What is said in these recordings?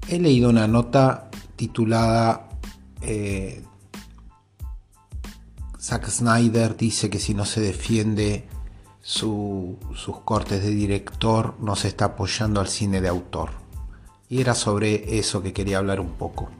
He leído una nota titulada Zack Snyder dice que si no se defiende sus cortes de director no se está apoyando al cine de autor. Y era sobre eso que quería hablar un poco.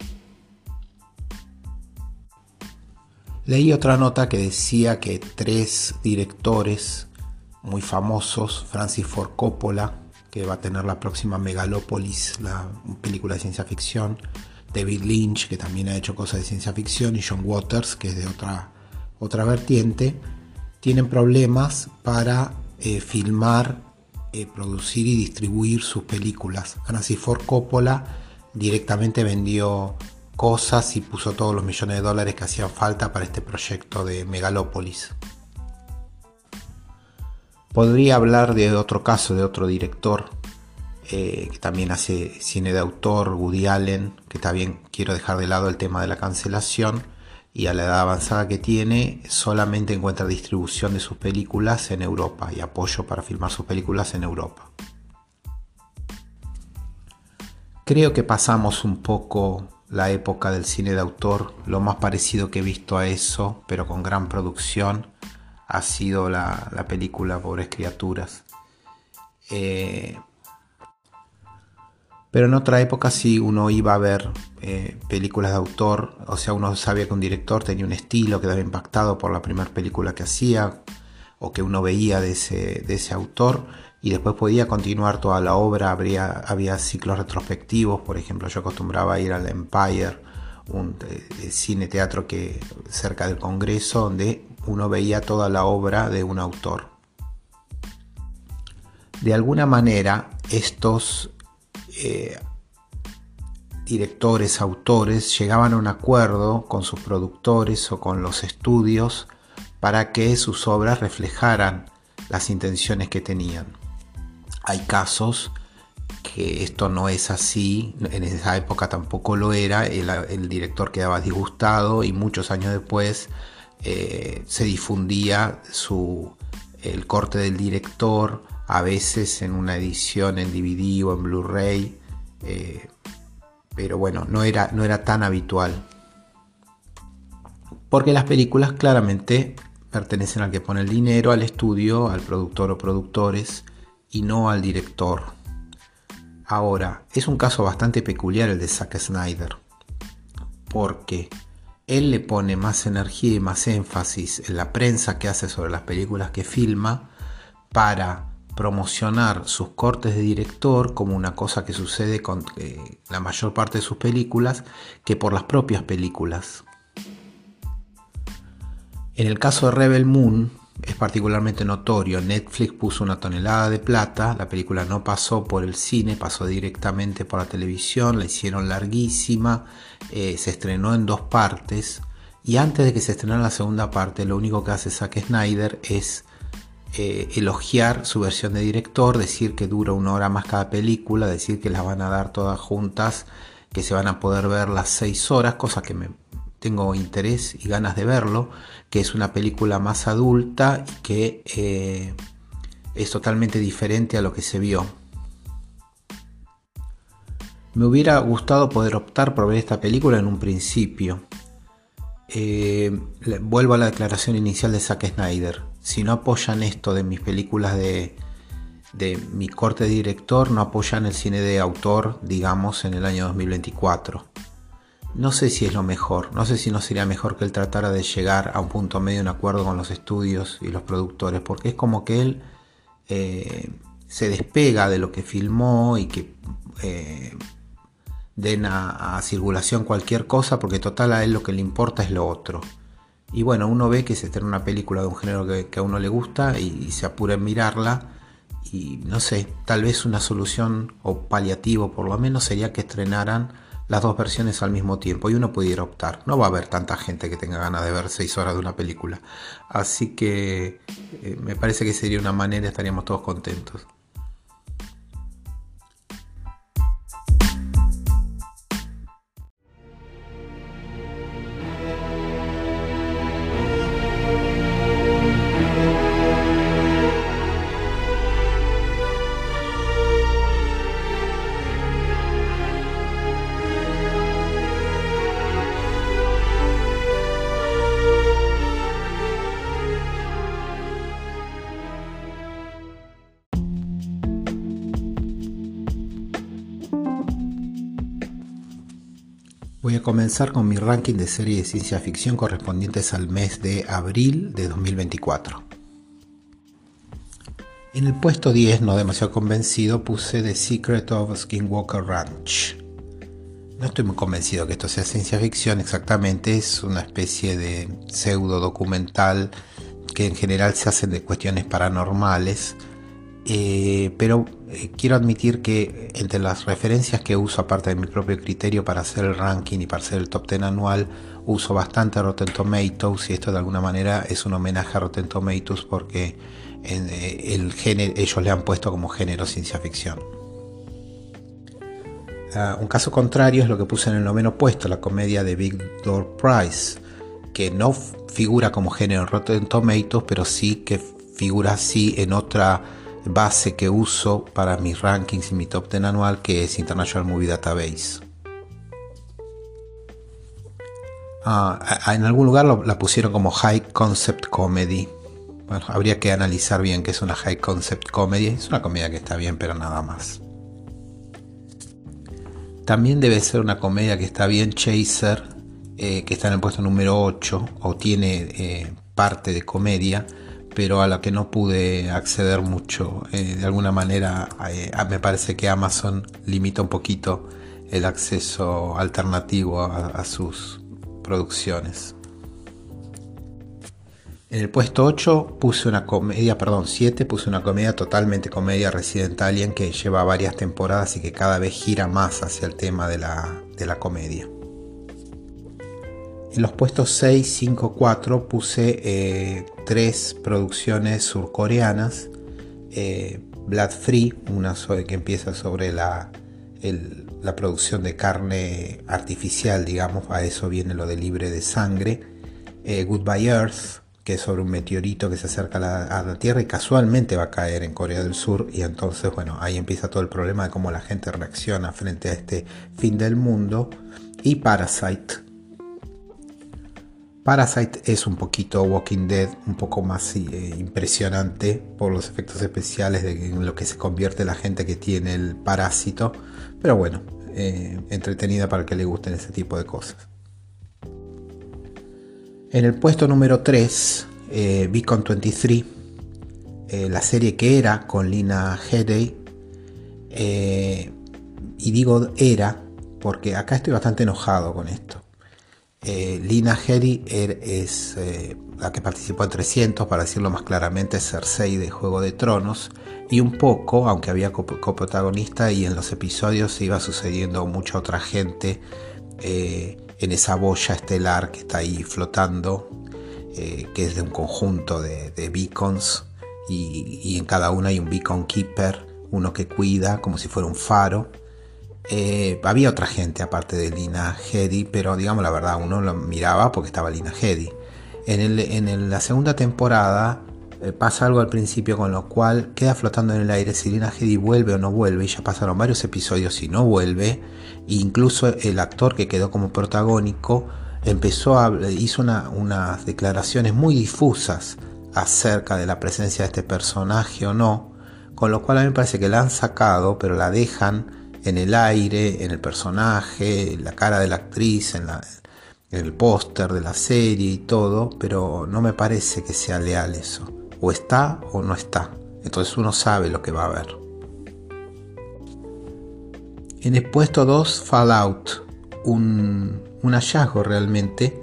Leí otra nota que decía que 3 directores muy famosos, Francis Ford Coppola, que va a tener la próxima Megalópolis, la película de ciencia ficción, David Lynch, que también ha hecho cosas de ciencia ficción, y John Waters, que es de otra vertiente, tienen problemas para filmar, producir y distribuir sus películas. Francis Ford Coppola directamente vendió cosas y puso todos los millones de dólares que hacían falta para este proyecto de Megalópolis. Podría hablar de otro caso, de otro director que también hace cine de autor, Woody Allen, que también quiero dejar de lado el tema de la cancelación, y a la edad avanzada que tiene solamente encuentra distribución de sus películas en Europa y apoyo para filmar sus películas en Europa. Creo que pasamos un poco la época del cine de autor. Lo más parecido que he visto a eso, pero con gran producción, ha sido la película Pobres Criaturas. Pero en otra época sí uno iba a ver películas de autor, o sea, uno sabía que un director tenía un estilo, quedaba impactado por la primera película que hacía o que uno veía de ese autor, y después podía continuar toda la obra. Había ciclos retrospectivos. Por ejemplo, yo acostumbraba a ir al Empire, un cine teatro que cerca del Congreso, donde uno veía toda la obra de un autor. De alguna manera estos directores, autores llegaban a un acuerdo con sus productores o con los estudios para que sus obras reflejaran las intenciones que tenían. Hay casos que esto no es así, en esa época tampoco lo era. El director quedaba disgustado y muchos años después se difundía el corte del director, a veces en una edición en DVD o en Blu-ray, pero bueno, no era tan habitual, porque las películas claramente pertenecen al que pone el dinero, al estudio, al productor o productores, y no al director. Ahora, es un caso bastante peculiar el de Zack Snyder, porque él le pone más energía y más énfasis en la prensa que hace sobre las películas que filma, para promocionar sus cortes de director como una cosa que sucede con la mayor parte de sus películas, que por las propias películas. En el caso de Rebel Moon es particularmente notorio. Netflix puso una tonelada de plata, la película no pasó por el cine, pasó directamente por la televisión, la hicieron larguísima, se estrenó en 2 partes, y antes de que se estrenara la segunda parte, lo único que hace Zack Snyder es elogiar su versión de director, decir que dura 1 hora más cada película, decir que las van a dar todas juntas, que se van a poder ver las 6 horas, cosa que tengo interés y ganas de verlo, que es una película más adulta y que es totalmente diferente a lo que se vio. Me hubiera gustado poder optar por ver esta película en un principio. Vuelvo a la declaración inicial de Zack Snyder. Si no apoyan esto de mis películas de mi corte de director, no apoyan el cine de autor, digamos, en el año 2024. No sé si es lo mejor, no sé si no sería mejor que él tratara de llegar a un punto medio, un acuerdo con los estudios y los productores, porque es como que él se despega de lo que filmó y que den a circulación cualquier cosa, porque total a él lo que le importa es lo otro. Y bueno, uno ve que se estrena una película de un género que a uno le gusta y se apura en mirarla, y no sé, tal vez una solución o paliativo por lo menos sería que estrenaran las 2 versiones al mismo tiempo y uno pudiera optar. No va a haber tanta gente que tenga ganas de ver 6 horas de una película, así que me parece que sería una manera, estaríamos todos contentos. Voy a comenzar con mi ranking de series de ciencia ficción correspondientes al mes de abril de 2024. En el puesto 10, no demasiado convencido, puse The Secret of Skinwalker Ranch. No estoy muy convencido que esto sea ciencia ficción exactamente, es una especie de pseudo documental que en general se hacen de cuestiones paranormales, pero quiero admitir que entre las referencias que uso, aparte de mi propio criterio para hacer el ranking y para hacer el top 10 anual, uso bastante Rotten Tomatoes, y esto de alguna manera es un homenaje a Rotten Tomatoes porque el género, ellos le han puesto como género ciencia ficción. Un caso contrario es lo que puse en el 9º puesto, la comedia de Big Door Prize, que no figura como género Rotten Tomatoes, pero sí que figura así en otra base que uso para mis rankings y mi top 10 anual, que es International Movie Database. En algún lugar la pusieron como High Concept Comedy. Bueno, habría que analizar bien qué es una High Concept Comedy. Es una comedia que está bien, pero nada más. También debe ser una comedia que está bien Chaser, que está en el puesto número 8, o tiene parte de comedia, pero a la que no pude acceder mucho. De alguna manera me parece que Amazon limita un poquito el acceso alternativo a sus producciones. En el puesto 8 puse una comedia, 7 puse una comedia totalmente comedia, Resident Alien, que lleva varias temporadas y que cada vez gira más hacia el tema de la comedia. En los puestos 6, 5, 4 puse 3 producciones surcoreanas. Blood Free, una que empieza sobre la producción de carne artificial, digamos, a eso viene lo de libre de sangre. Goodbye Earth, que es sobre un meteorito que se acerca a la Tierra y casualmente va a caer en Corea del Sur, y entonces, bueno, ahí empieza todo el problema de cómo la gente reacciona frente a este fin del mundo. Y Parasite. Parasite es un poquito Walking Dead, un poco más impresionante por los efectos especiales en lo que se convierte la gente que tiene el parásito, pero bueno, entretenida para el que le gusten ese tipo de cosas. En el puesto número 3, Beacon 23, la serie que era con Lena Headey, y digo era porque acá estoy bastante enojado con esto. Lena Headey es la que participó en 300, para decirlo más claramente, Cersei de Juego de Tronos, y un poco, aunque había coprotagonista y en los episodios se iba sucediendo mucha otra gente en esa boya estelar que está ahí flotando, que es de un conjunto de beacons, y en cada una hay un beacon keeper, uno que cuida como si fuera un faro. Había otra gente aparte de Lena Headey, pero digamos la verdad, uno lo miraba porque estaba Lena Headey. En la segunda temporada pasa algo al principio con lo cual queda flotando en el aire si Lena Headey vuelve o no vuelve, y ya pasaron varios episodios y no vuelve. E incluso el actor que quedó como protagónico hizo unas declaraciones muy difusas acerca de la presencia de este personaje o no, con lo cual a mí me parece que la han sacado, pero la dejan en el aire, en el personaje, la cara de la actriz, en el póster de la serie y todo, pero no me parece que sea leal eso. O está o no está. Entonces uno sabe lo que va a ver. En el puesto 2, Fallout, un hallazgo realmente,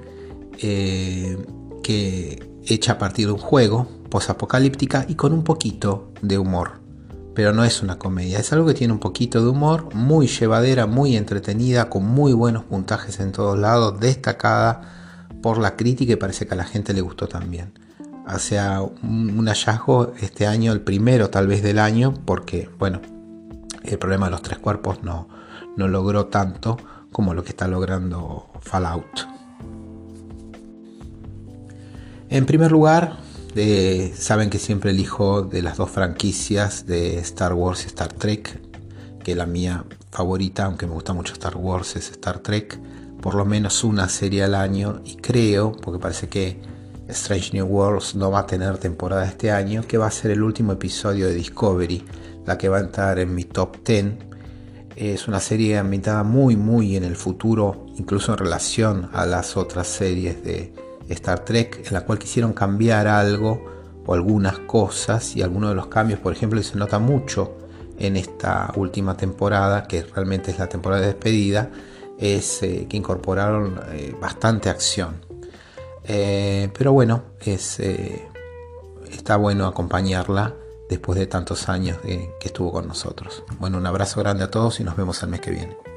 que hecha a partir de un juego posapocalíptica y con un poquito de humor. Pero no es una comedia, es algo que tiene un poquito de humor, muy llevadera, muy entretenida, con muy buenos puntajes en todos lados, destacada por la crítica, y parece que a la gente le gustó también. O sea, un hallazgo este año, el primero tal vez del año, porque bueno, el problema de los 3 cuerpos no logró tanto como lo que está logrando Fallout. En primer lugar, saben que siempre elijo de las 2 franquicias de Star Wars y Star Trek, que la mía favorita, aunque me gusta mucho Star Wars, es Star Trek. Por lo menos una serie al año, y creo, porque parece que Strange New Worlds no va a tener temporada este año, que va a ser el último episodio de Discovery, la que va a entrar en mi top 10. Es una serie ambientada muy en el futuro, incluso en relación a las otras series de Star Trek, en la cual quisieron cambiar algo o algunas cosas, y algunos de los cambios, por ejemplo, se nota mucho en esta última temporada, que realmente es la temporada de despedida, es que incorporaron bastante acción. Pero bueno, está bueno acompañarla después de tantos años que estuvo con nosotros. Bueno, un abrazo grande a todos y nos vemos el mes que viene.